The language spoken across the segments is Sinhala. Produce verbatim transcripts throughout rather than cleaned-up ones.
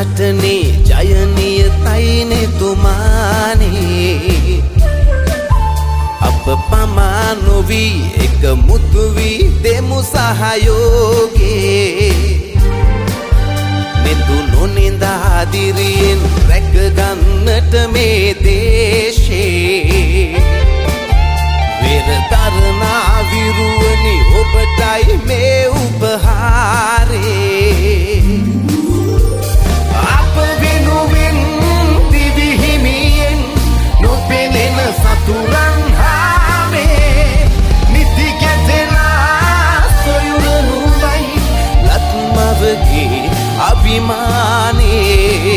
සටනේ ජයනියතයිනේ තුමානේ අප පමා නොවී එක මුතු වී දෙමු සහයෝගේ මෙතු නොනින්දා දිරියෙන් රැක ගන්නට මේ දේශේ වෙර තරනා විරුවනි ඔබටයි මේ උපහාරේ අප වෙනුවෙන් දිවිහිමියෙන් නොපෙනෙන සතුරන් හාමේ නිති ගැටෙනා සොයුරනුවයි ලත්මවගේ අභිමානේ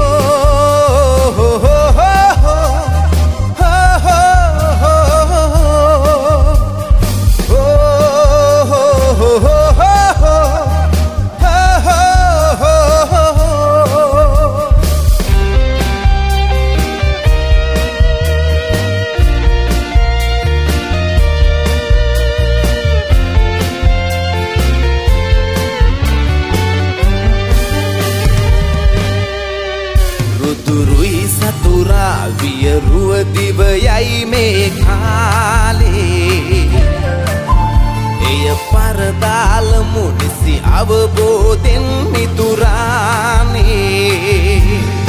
දුරුයි සතුරා වියරුව දිවයයි මේ කාලේ එය පරදාලමු නිසි අවබෝධෙන් මිතුරානේ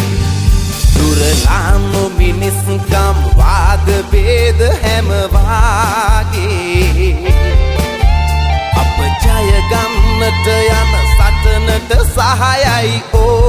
දුරලාමු මිනිස්කම් වාද ભેද හැම වාගේ අප ජය ගන්නට යන සටනට සහායයි ඕ